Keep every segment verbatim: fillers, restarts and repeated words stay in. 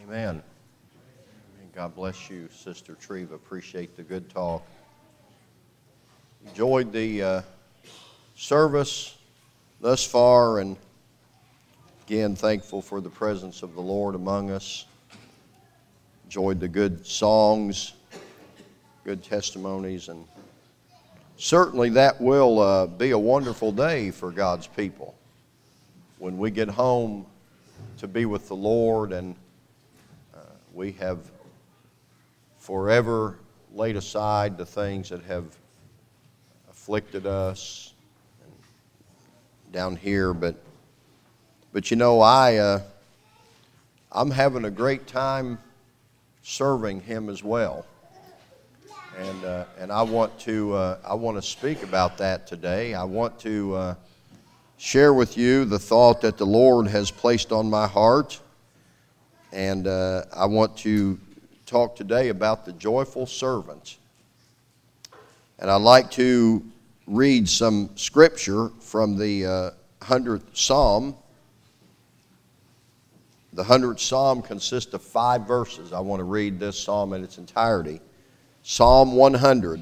Amen. God bless you, Sister Treva. Appreciate the good talk. Enjoyed the uh, service thus far, and again, thankful for the presence of the Lord among us. Enjoyed the good songs, good testimonies, and certainly that will uh, be a wonderful day for God's people when we get home to be with the Lord, and uh, we have forever laid aside the things that have afflicted us down here. But, but you know, I, uh, I'm having a great time serving Him as well, and uh, and I want to uh, I want to speak about that today. I want to uh, share with you the thought that the Lord has placed on my heart, and uh, I want to talk today about the joyful servant. And I'd like to read some scripture from the uh, hundredth Psalm. The hundredth Psalm consists of five verses. I want to read this psalm in its entirety. Psalm one hundred.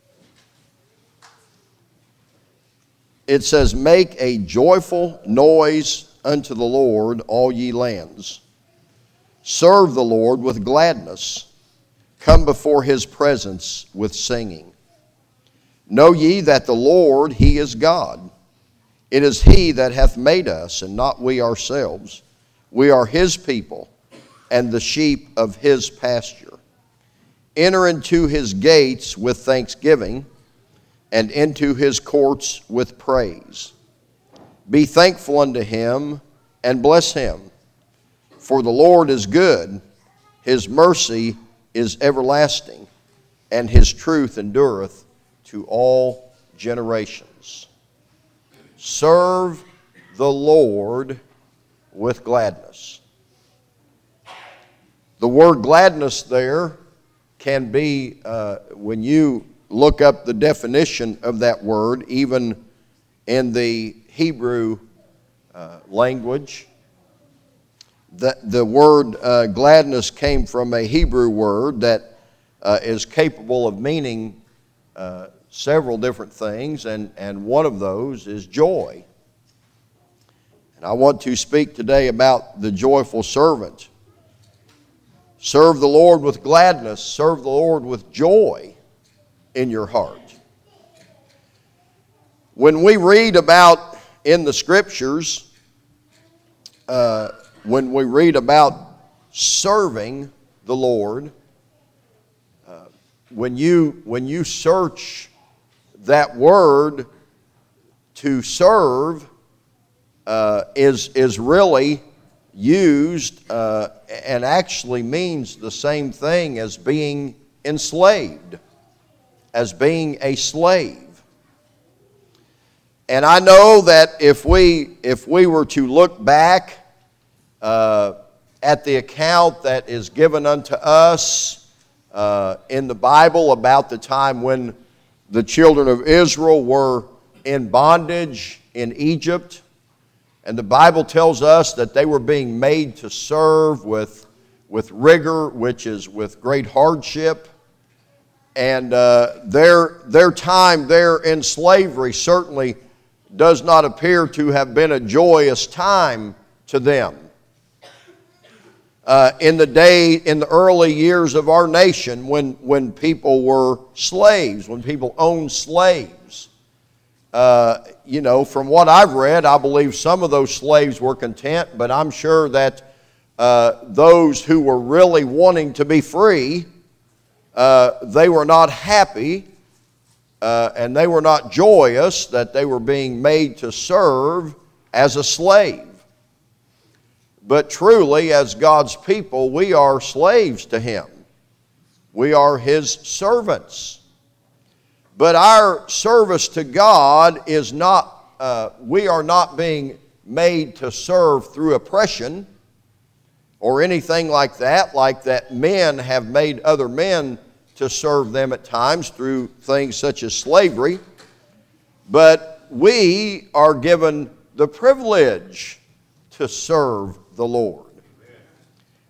It says, "Make a joyful noise unto the Lord, all ye lands. Serve the Lord with gladness. Come before His presence with singing. Know ye that the Lord, He is God. It is He that hath made us, and not we ourselves. We are His people, and the sheep of His pasture. Enter into His gates with thanksgiving, and into His courts with praise. Be thankful unto Him, and bless Him. For the Lord is good, His mercy is everlasting, and His truth endureth to all generations." Serve the Lord with gladness. The word gladness there can be, uh, when you look up the definition of that word, even in the Hebrew uh, language, The, the word uh, gladness came from a Hebrew word that uh, is capable of meaning uh, several different things, and, and one of those is joy. And I want to speak today about the joyful servant. Serve the Lord with gladness. Serve the Lord with joy in your heart. When we read about in the Scriptures, uh, when we read about serving the Lord, uh, when you when you search that word, to serve uh, is is really used uh, and actually means the same thing as being enslaved, as being a slave. And I know that if we if we were to look back Uh, at the account that is given unto us uh, in the Bible about the time when the children of Israel were in bondage in Egypt, and the Bible tells us that they were being made to serve with, with rigor, which is with great hardship, and uh, their, their time there in slavery certainly does not appear to have been a joyous time to them. Uh, in the day, in the early years of our nation, when, when people were slaves, when people owned slaves, uh, you know, from what I've read, I believe some of those slaves were content, but I'm sure that uh, those who were really wanting to be free, uh, they were not happy, uh, and they were not joyous that they were being made to serve as a slave. But truly, as God's people, we are slaves to Him. We are His servants. But our service to God is not, uh, we are not being made to serve through oppression or anything like that, like that men have made other men to serve them at times through things such as slavery. But we are given the privilege to serve the Lord.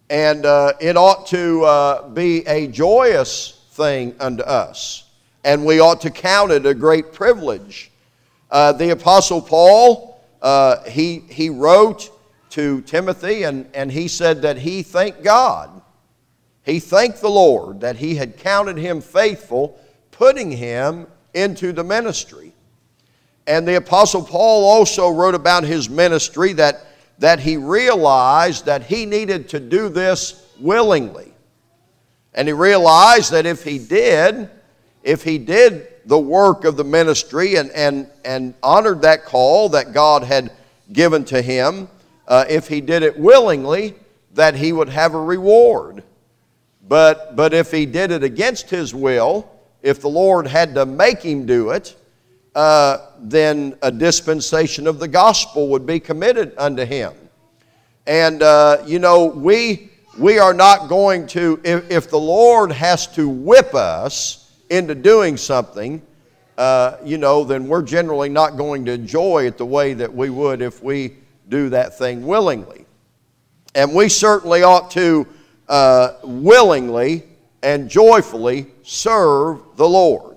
And uh, it ought to uh, be a joyous thing unto us. And we ought to count it a great privilege. Uh, the Apostle Paul, uh, he, he wrote to Timothy, and, and he said that he thanked God. He thanked the Lord that he had counted him faithful, putting him into the ministry. And the Apostle Paul also wrote about his ministry that, that he realized that he needed to do this willingly. And he realized that if he did, if he did the work of the ministry and, and, and honored that call that God had given to him, uh, if he did it willingly, that he would have a reward. But, but if he did it against his will, if the Lord had to make him do it, uh, then a dispensation of the gospel would be committed unto him. And, uh, you know, we, we are not going to, if, if the Lord has to whip us into doing something, uh, you know, then we're generally not going to enjoy it the way that we would if we do that thing willingly. And we certainly ought to uh, willingly and joyfully serve the Lord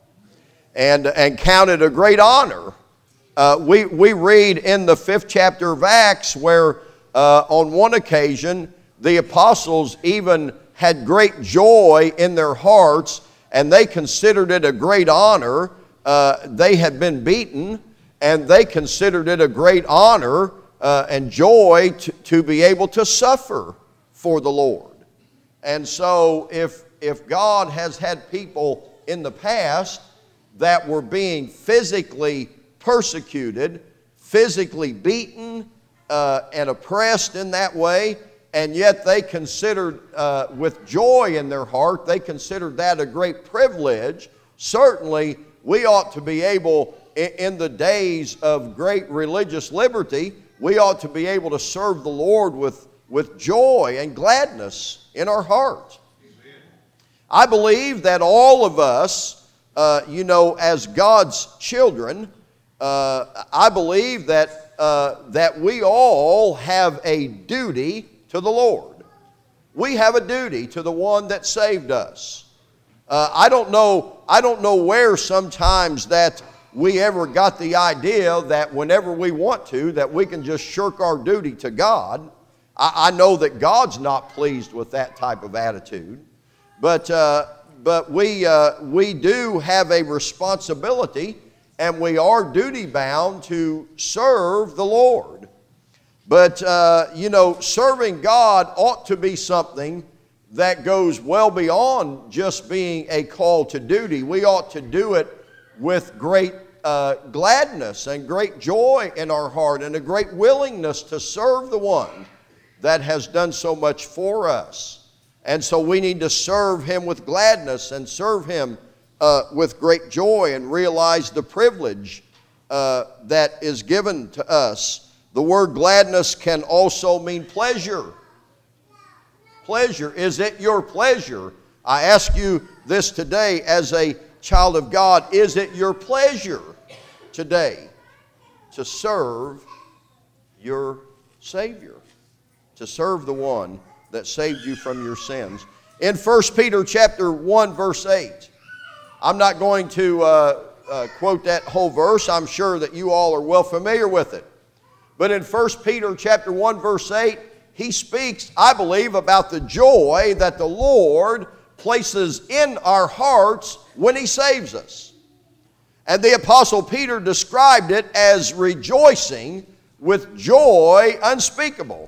and, and count it a great honor. Uh, we, we read in the fifth chapter of Acts where uh, on one occasion the apostles even had great joy in their hearts, and they considered it a great honor. Uh, they had been beaten, and they considered it a great honor uh, and joy to, to be able to suffer for the Lord. And so if, if God has had people in the past that were being physically persecuted, physically beaten, uh, and oppressed in that way, and yet they considered, uh, with joy in their heart, they considered that a great privilege. Certainly, we ought to be able, in the days of great religious liberty, we ought to be able to serve the Lord with, with joy and gladness in our heart. Amen. I believe that all of us, uh, you know, as God's children, uh, I believe that, uh, that we all have a duty to the Lord. We have a duty to the one that saved us. Uh, I don't know, I don't know where sometimes that we ever got the idea that whenever we want to, that we can just shirk our duty to God. I, I know that God's not pleased with that type of attitude. But, uh, but we, uh, we do have a responsibility, and we are duty bound to serve the Lord. But, uh, you know, serving God ought to be something that goes well beyond just being a call to duty. We ought to do it with great uh, gladness and great joy in our heart and a great willingness to serve the one that has done so much for us. And so we need to serve Him with gladness and serve Him uh, with great joy and realize the privilege uh, that is given to us. The word gladness can also mean pleasure. Pleasure. Is it your pleasure? I ask you this today as a child of God. Is it your pleasure today to serve your Savior? To serve the one that saved you from your sins. In First Peter chapter one verse eight. I'm not going to uh, uh, quote that whole verse. I'm sure that you all are well familiar with it. But in First Peter chapter one verse eight, he speaks, I believe, about the joy that the Lord places in our hearts when He saves us. And the Apostle Peter described it as rejoicing with joy unspeakable.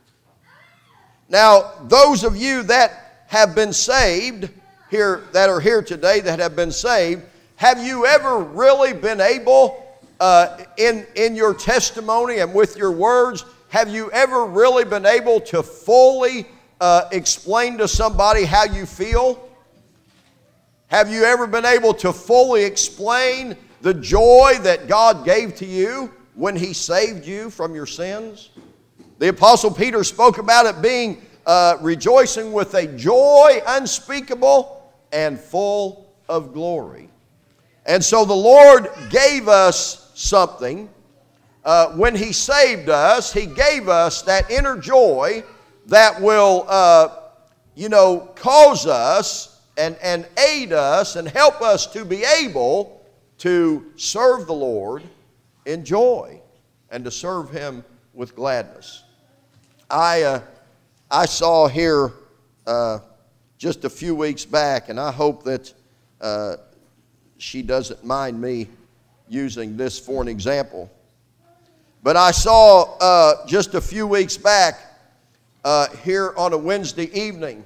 Now, those of you that have been saved here, that are here today that have been saved, have you ever really been able Uh, in, in your testimony and with your words, have you ever really been able to fully uh, explain to somebody how you feel? Have you ever been able to fully explain the joy that God gave to you when He saved you from your sins? The Apostle Peter spoke about it being uh, rejoicing with a joy unspeakable and full of glory. And so the Lord gave us something. Uh, when He saved us, He gave us that inner joy that will, uh, you know, cause us and, and aid us and help us to be able to serve the Lord in joy and to serve Him with gladness. I, uh, I saw here uh, just a few weeks back, and I hope that uh, she doesn't mind me using this for an example. But I saw uh, just a few weeks back uh, here on a Wednesday evening,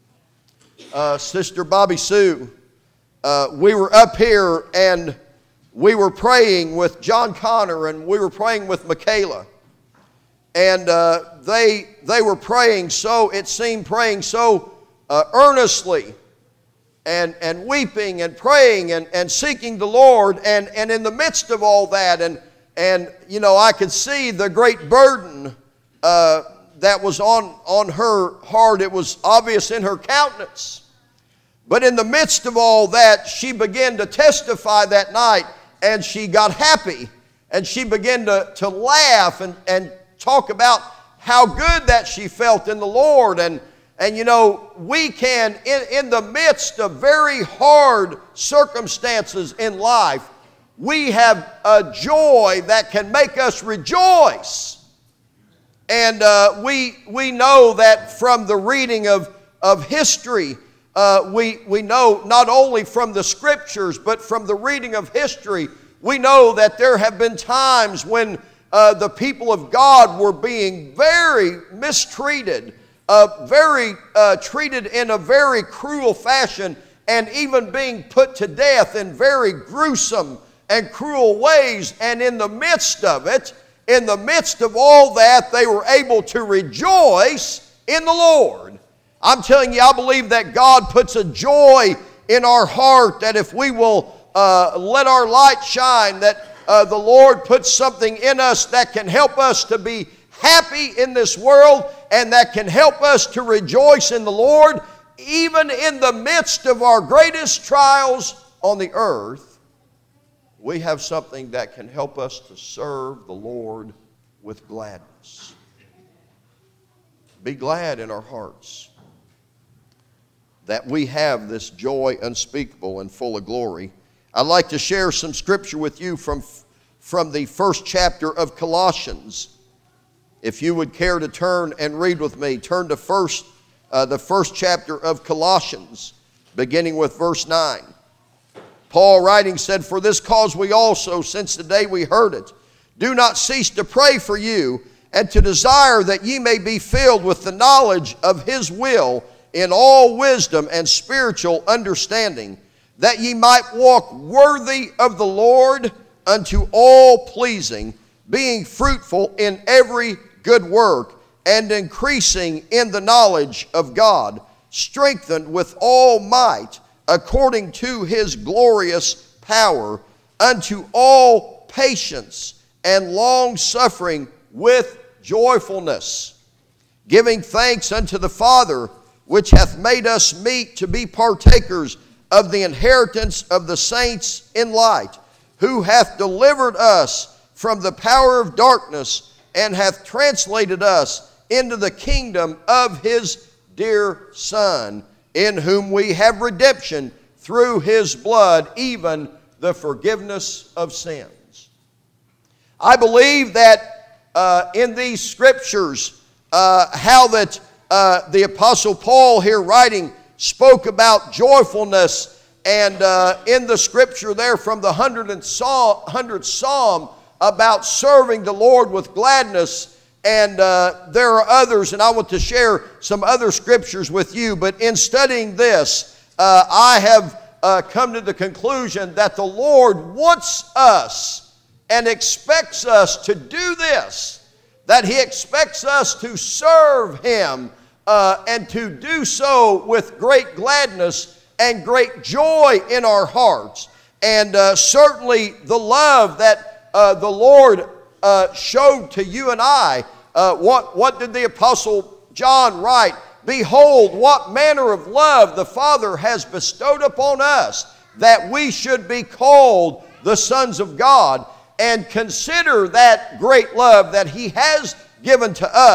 uh, Sister Bobby Sue, uh, we were up here and we were praying with John Connor and we were praying with Michaela. And uh, they, they were praying so, it seemed praying so uh, earnestly and, and weeping and praying and, and seeking the Lord. And, and in the midst of all that, and, and you know, I could see the great burden uh, that was on, on her heart. It was obvious in her countenance. But in the midst of all that, she began to testify that night, and she got happy, and she began to, to laugh and, and talk about how good that she felt in the Lord. And, and you know, we can, in, in the midst of very hard circumstances in life, we have a joy that can make us rejoice. And uh, we, we know that from the reading of, of history, uh, we, we know not only from the Scriptures, but from the reading of history, we know that there have been times when uh, the people of God were being very mistreated, uh, very uh, treated in a very cruel fashion, and even being put to death in very gruesome and cruel ways. And in the midst of it, in the midst of all that, they were able to rejoice in the Lord. I'm telling you, I believe that God puts a joy in our heart, that if we will uh, let our light shine, that uh, the Lord puts something in us that can help us to be happy in this world and that can help us to rejoice in the Lord, even in the midst of our greatest trials on the earth. We have something that can help us to serve the Lord with gladness. Be glad in our hearts that we have this joy unspeakable and full of glory. I'd like to share some scripture with you from, from the first chapter of Colossians. If you would care to turn and read with me, turn to first, uh, the first chapter of Colossians, beginning with verse nine. Paul writing said, "For this cause we also, since the day we heard it, do not cease to pray for you, and to desire that ye may be filled with the knowledge of His will in all wisdom and spiritual understanding, that ye might walk worthy of the Lord unto all pleasing, being fruitful in every good work, and increasing in the knowledge of God, strengthened with all might, according to His glorious power, unto all patience and long-suffering with joyfulness, giving thanks unto the Father, which hath made us meet to be partakers of the inheritance of the saints in light, who hath delivered us from the power of darkness, and hath translated us into the kingdom of His dear Son, in whom we have redemption through His blood, even the forgiveness of sins." I believe that uh, in these scriptures, uh, how that uh, the Apostle Paul here writing spoke about joyfulness, and uh, in the scripture there from the hundredth Psalm about serving the Lord with gladness. And uh, there are others, and I want to share some other scriptures with you. But in studying this, uh, I have uh, come to the conclusion that the Lord wants us and expects us to do this, that He expects us to serve Him uh, and to do so with great gladness and great joy in our hearts. And uh, certainly the love that uh, the Lord Uh, showed to you and I. Uh, what, what did the Apostle John write? "Behold, what manner of love the Father has bestowed upon us, that we should be called the sons of God." And consider that great love that He has given to us,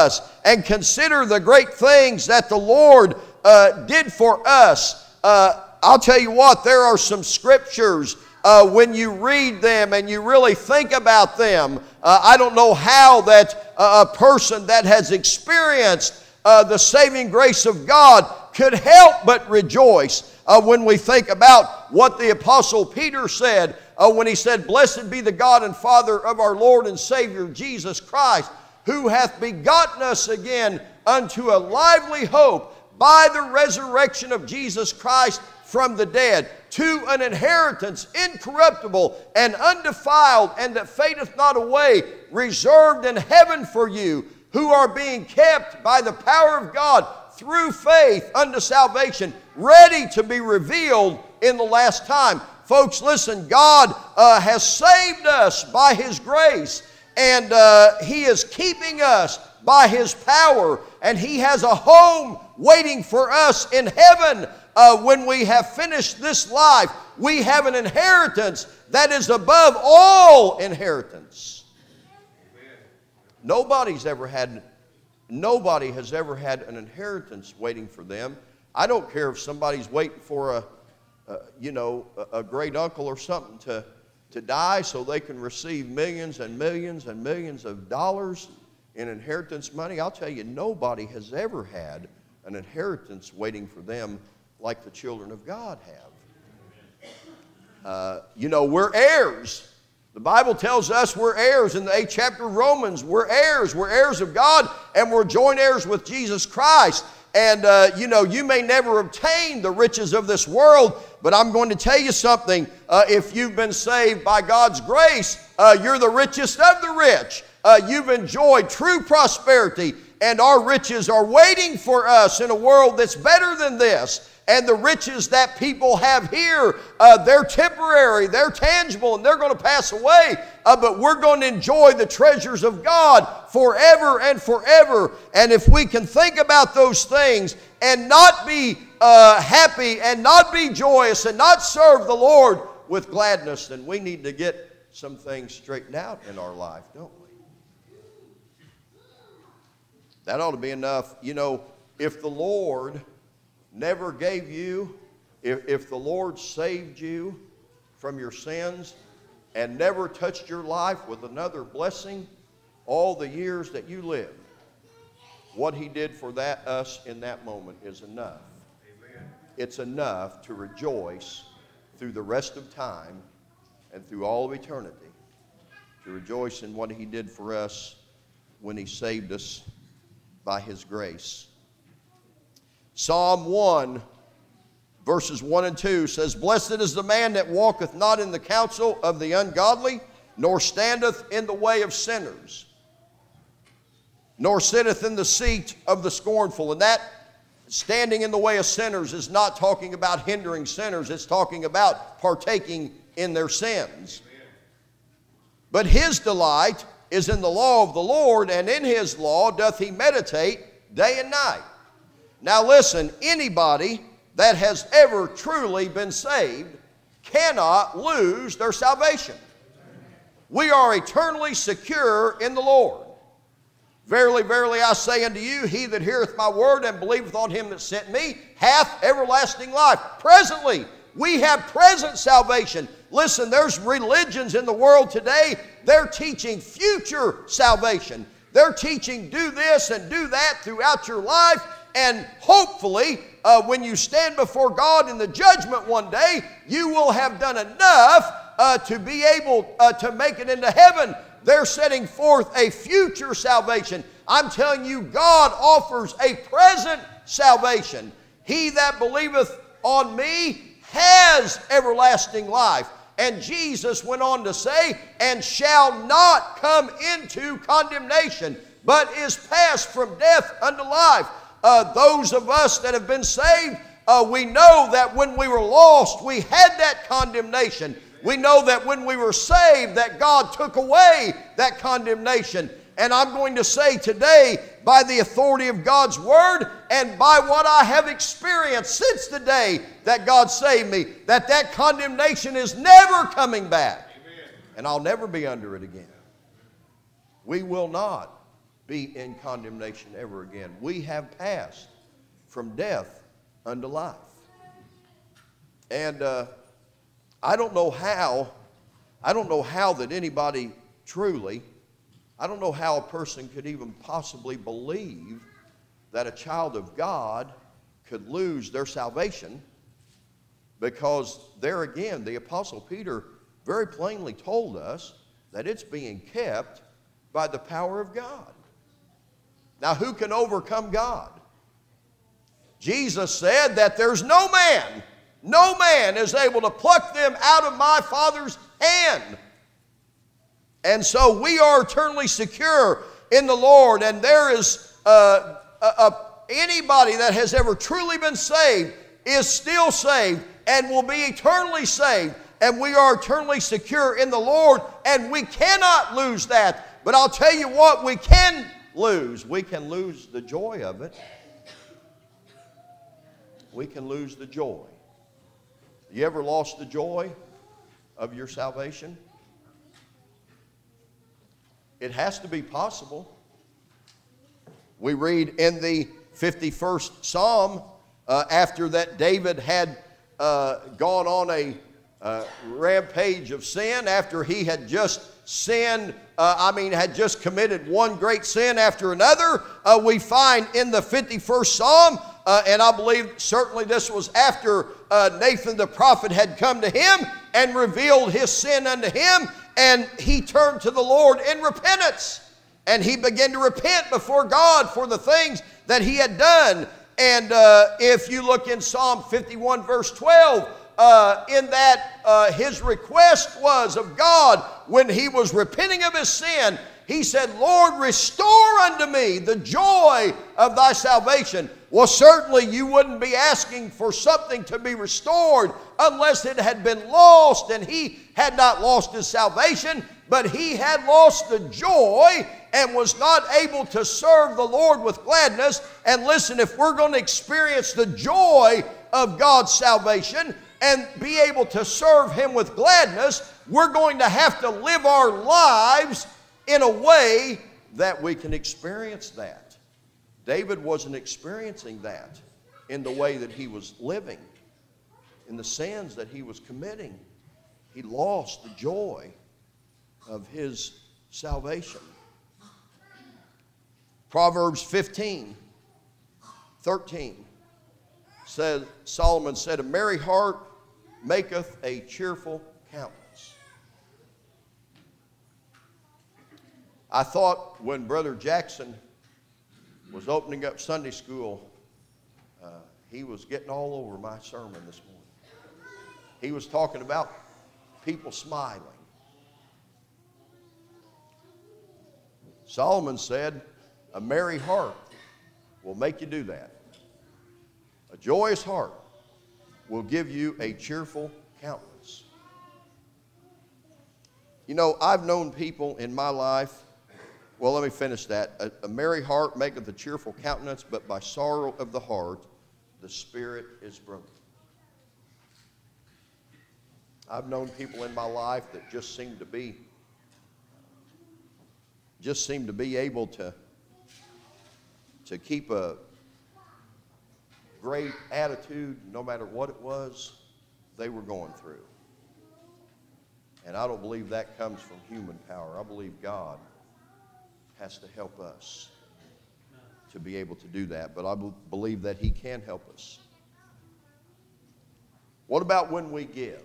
and consider the great things that the Lord uh, did for us. Uh, I'll tell you what, there are some scriptures, uh, when you read them and you really think about them, uh, I don't know how that uh, a person that has experienced uh, the saving grace of God could help but rejoice uh, when we think about what the Apostle Peter said uh, when he said, "Blessed be the God and Father of our Lord and Savior Jesus Christ, who hath begotten us again unto a lively hope by the resurrection of Jesus Christ from the dead, to an inheritance incorruptible and undefiled, and that fadeth not away, reserved in heaven for you, who are being kept by the power of God through faith unto salvation, ready to be revealed in the last time." Folks, listen, God uh, has saved us by His grace, and uh, He is keeping us by His power, and He has a home waiting for us in heaven. Uh, when we have finished this life, we have an inheritance that is above all inheritance. Amen. Nobody's ever had, nobody has ever had an inheritance waiting for them. I don't care if somebody's waiting for a, a you know, a, a great uncle or something to, to die so they can receive millions and millions and millions of dollars in inheritance money. I'll tell you, nobody has ever had an inheritance waiting for them like the children of God have. Uh, you know, we're heirs. The Bible tells us we're heirs. In the eighth chapter of Romans, we're heirs. We're heirs of God, and we're joint heirs with Jesus Christ. And, uh, you know, you may never obtain the riches of this world, but I'm going to tell you something. Uh, if you've been saved by God's grace, uh, you're the richest of the rich. Uh, you've enjoyed true prosperity, and our riches are waiting for us in a world that's better than this. And the riches that people have here, uh, they're temporary, they're tangible, and they're going to pass away. Uh, but we're going to enjoy the treasures of God forever and forever. And if we can think about those things and not be uh, happy and not be joyous and not serve the Lord with gladness, then we need to get some things straightened out in our life, don't we? That ought to be enough. You know, if the Lord never gave you, if, if the Lord saved you from your sins and never touched your life with another blessing all the years that you lived, what He did for that us in that moment is enough. Amen. It's enough to rejoice through the rest of time and through all of eternity, to rejoice in what He did for us when He saved us by His grace. Psalm one, verses one and two says, "Blessed is the man that walketh not in the counsel of the ungodly, nor standeth in the way of sinners, nor sitteth in the seat of the scornful." And that standing in the way of sinners is not talking about hindering sinners. It's talking about partaking in their sins. "But his delight is in the law of the Lord, and in His law doth he meditate day and night." Now listen, anybody that has ever truly been saved cannot lose their salvation. We are eternally secure in the Lord. "Verily, verily, I say unto you, he that heareth my word and believeth on Him that sent me hath everlasting life." Presently, we have present salvation. Listen, there's religions in the world today, they're teaching future salvation. They're teaching do this and do that throughout your life. And hopefully, uh, when you stand before God in the judgment one day, you will have done enough uh, to be able uh, to make it into heaven. They're setting forth a future salvation. I'm telling you, God offers a present salvation. "He that believeth on me has everlasting life." And Jesus went on to say, "and shall not come into condemnation, but is passed from death unto life." Uh, those of us that have been saved, uh, we know that when we were lost, we had that condemnation. We know that when we were saved, that God took away that condemnation. And I'm going to say today, by the authority of God's Word and by what I have experienced since the day that God saved me, that that condemnation is never coming back. Amen. And I'll never be under it again. We will not be in condemnation ever again. We have passed from death unto life. And uh, I don't know how, I don't know how that anybody truly, I don't know how a person could even possibly believe that a child of God could lose their salvation, because there again, the Apostle Peter very plainly told us that it's being kept by the power of God. Now, who can overcome God? Jesus said that there's no man, no man is able to pluck them out of my Father's hand. And so we are eternally secure in the Lord, and there is uh, a, a, anybody that has ever truly been saved is still saved and will be eternally saved, and we are eternally secure in the Lord, and we cannot lose that. But I'll tell you what we can lose. We can lose the joy of it. We can lose the joy. You ever lost the joy of your salvation? It has to be possible. We read in the fifty-first Psalm, uh, after that David had uh, gone on a uh, rampage of sin, after he had just sinned, uh, I mean, had just committed one great sin after another, uh, we find in the fifty-first Psalm, uh, and I believe certainly this was after uh, Nathan the prophet had come to him and revealed his sin unto him, and he turned to the Lord in repentance. And he began to repent before God for the things that he had done. And uh, if you look in Psalm fifty-one verse twelve, uh, in that uh, his request was of God when he was repenting of his sin, he said, Lord, restore unto me the joy of thy salvation. Well, certainly you wouldn't be asking for something to be restored unless it had been lost, and he had not lost his salvation, but he had lost the joy and was not able to serve the Lord with gladness. And listen, if we're going to experience the joy of God's salvation and be able to serve him with gladness, we're going to have to live our lives in a way that we can experience that. David wasn't experiencing that in the way that he was living, in the sins that he was committing. He lost the joy of his salvation. Proverbs fifteen, thirteen says, Solomon said, a merry heart maketh a cheerful countenance. I thought when Brother Jackson was opening up Sunday school, uh, he was getting all over my sermon this morning. He was talking about people smiling. Solomon said, a merry heart will make you do that. A joyous heart will give you a cheerful countenance. You know, I've known people in my life, well, let me finish that. A, a merry heart maketh a cheerful countenance, but by sorrow of the heart, the spirit is broken. I've known people in my life that just seem to be, just seem to be able to, to keep a great attitude no matter what it was they were going through. And I don't believe that comes from human power. I believe God has to help us to be able to do that. But I believe that he can help us. What about when we give?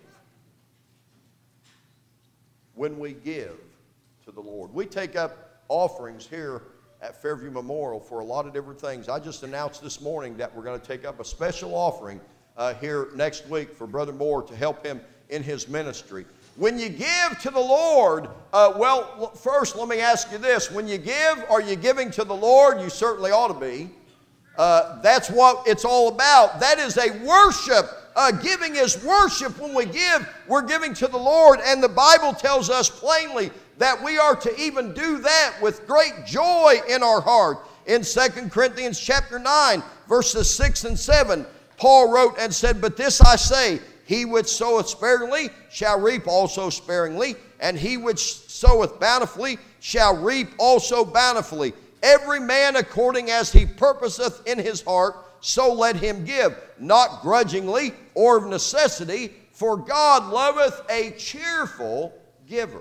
When we give to the Lord. We take up offerings here at Fairview Memorial for a lot of different things. I just announced this morning that we're going to take up a special offering uh, here next week for Brother Moore to help him in his ministry. When you give to the Lord, uh, well, first let me ask you this. When you give, are you giving to the Lord? You certainly ought to be. Uh, that's what it's all about. That is a worship. Uh, giving is worship. When we give, we're giving to the Lord. And the Bible tells us plainly that we are to even do that with great joy in our heart. In Second Corinthians chapter nine, verses six and seven, Paul wrote and said, but this I say, he which soweth sparingly shall reap also sparingly, and he which soweth bountifully shall reap also bountifully. Every man according as he purposeth in his heart, so let him give, not grudgingly or of necessity, for God loveth a cheerful giver.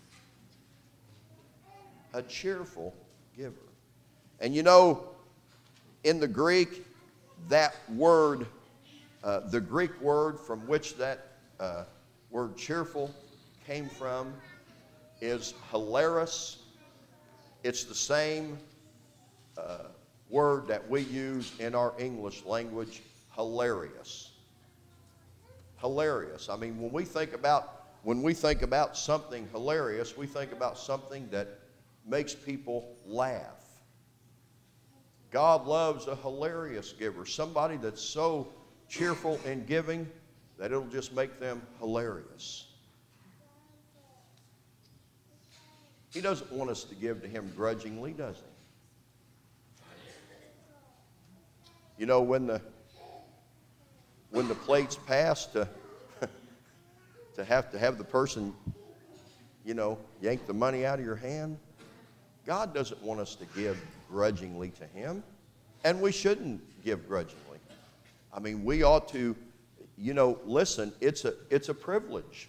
A cheerful giver. And you know, in the Greek, that word, uh, the Greek word from which that uh, word cheerful came from is hilaris. It's the same uh, word that we use in our English language, hilarious. Hilarious. I mean, when we think about when we think about something hilarious, we think about something that makes people laugh. God loves a hilarious giver, somebody that's so cheerful in giving that it'll just make them hilarious. He doesn't want us to give to him grudgingly, does he? You know, when the when the plate's passed, to, to have to have the person, you know, yank the money out of your hand, God doesn't want us to give grudgingly to him, and we shouldn't give grudgingly. I mean, we ought to, you know, listen, it's a, it's a privilege.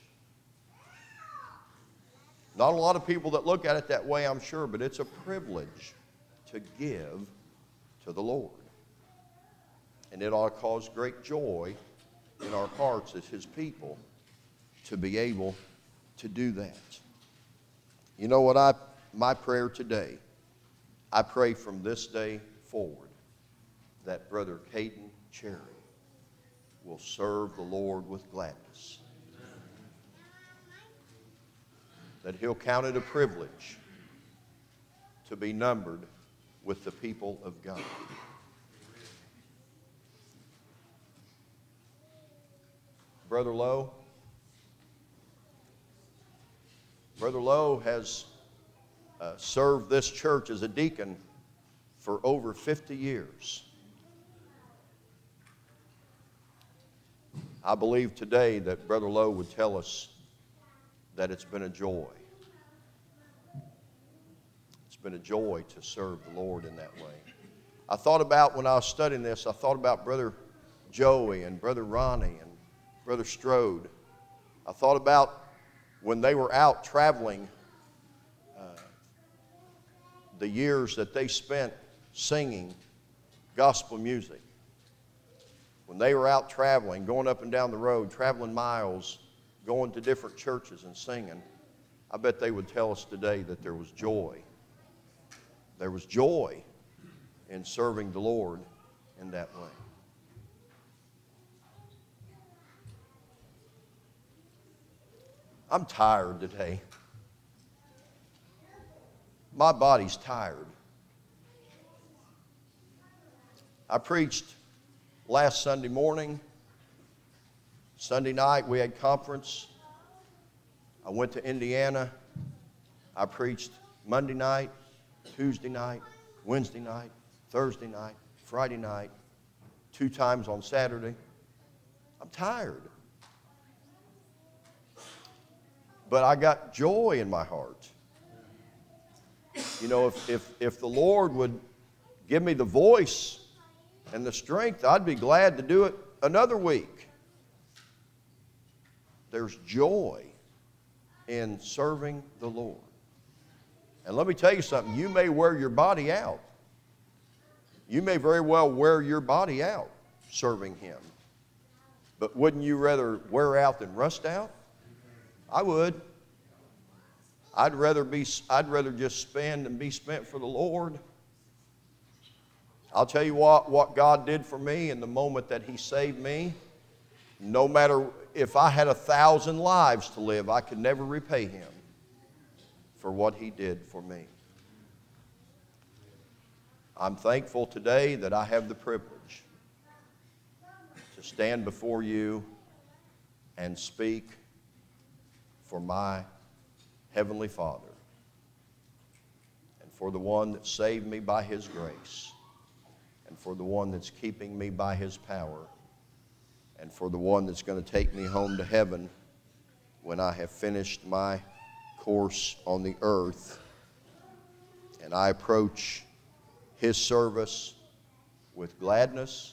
Not a lot of people that look at it that way, I'm sure, but it's a privilege to give to the Lord. And it ought to cause great joy in our hearts as his people to be able to do that. You know what I, my prayer today, I pray from this day forward that Brother Caden Cherry will serve the Lord with gladness. That he'll count it a privilege to be numbered with the people of God. Brother Lowe, Brother Lowe has uh, served this church as a deacon for over fifty years. I believe today that Brother Lowe would tell us that it's been a joy. It's been a joy to serve the Lord in that way. I thought about, when I was studying this, I thought about Brother Joey and Brother Ronnie and Brother Strode. I thought about when they were out traveling, uh, the years that they spent singing gospel music. When they were out traveling, going up and down the road, traveling miles, going to different churches and singing, I bet they would tell us today that there was joy. There was joy in serving the Lord in that way. I'm tired today. My body's tired. I preached last Sunday morning. Sunday night we had conference. I went to Indiana. I preached Monday night, Tuesday night, Wednesday night, Thursday night, Friday night, two times on Saturday. I'm tired. But I got joy in my heart. You know, if, if, if the Lord would give me the voice and the strength, I'd be glad to do it another week. There's joy in serving the Lord. And let me tell you something, you may wear your body out. You may very well wear your body out serving him. But wouldn't you rather wear out than rust out? I would. I'd rather be, I'd rather just spend and be spent for the Lord. I'll tell you what, what God did for me in the moment that he saved me. No matter if I had a thousand lives to live, I could never repay him for what he did for me. I'm thankful today that I have the privilege to stand before you and speak for my Heavenly Father and for the one that saved me by his grace and for the one that's keeping me by his power and for the one that's going to take me home to heaven when I have finished my course on the earth and I approach His service with gladness.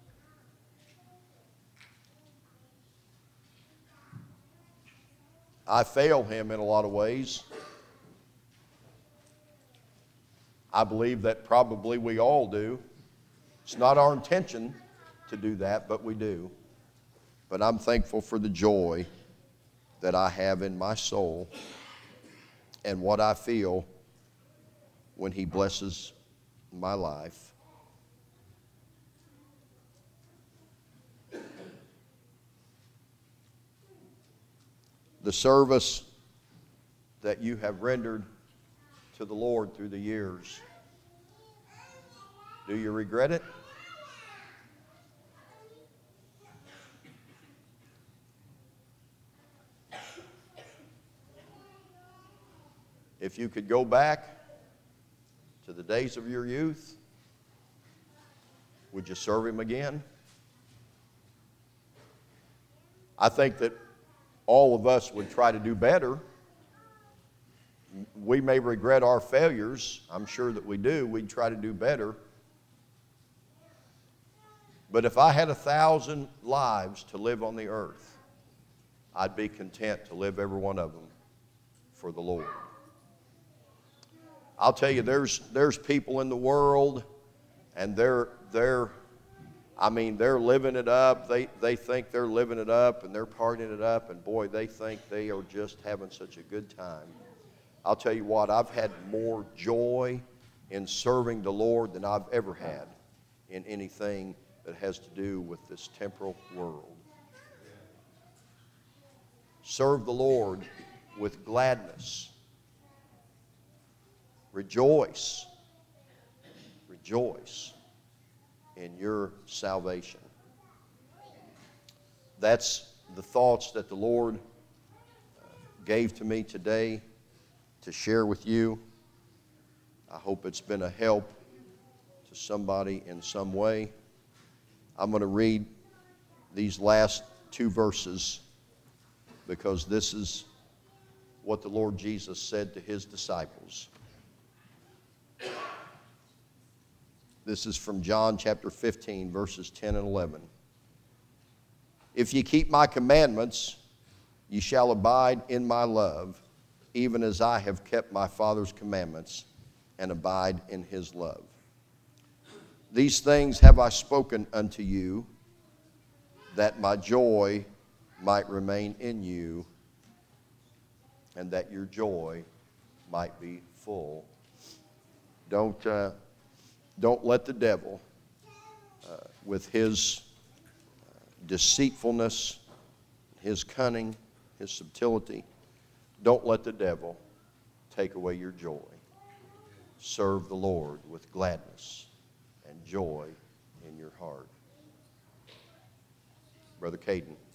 I fail Him in a lot of ways. I believe that probably we all do. It's not our intention to do that, but we do. But I'm thankful for the joy that I have in my soul and what I feel when He blesses my life. The service that you have rendered to the Lord through the years, do you regret it? If you could go back to the days of your youth, would you serve Him again? I think that all of us would try to do better. We may regret our failures. I'm sure that we do. We'd try to do better. But if I had a thousand lives to live on the earth, I'd be content to live every one of them for the Lord. I'll tell you, there's there's people in the world, and they're they're I mean they're living it up. They they think they're living it up and they're partying it up, and boy, they think they are just having such a good time. I'll tell you what, I've had more joy in serving the Lord than I've ever had in anything that has to do with this temporal world. Serve the Lord with gladness. Rejoice. Rejoice in your salvation. That's the thoughts that the Lord gave to me today to share with you. I hope it's been a help to somebody in some way. I'm going to read these last two verses because this is what the Lord Jesus said to His disciples. This is from John chapter fifteen, verses ten and eleven. If ye keep my commandments, ye shall abide in my love, even as I have kept my Father's commandments and abide in His love. These things have I spoken unto you, that my joy might remain in you, and that your joy might be full. Don't, uh, don't let the devil, uh, with his uh, deceitfulness, his cunning, his subtlety, don't let the devil take away your joy. Serve the Lord with gladness and joy in your heart. Brother Caden.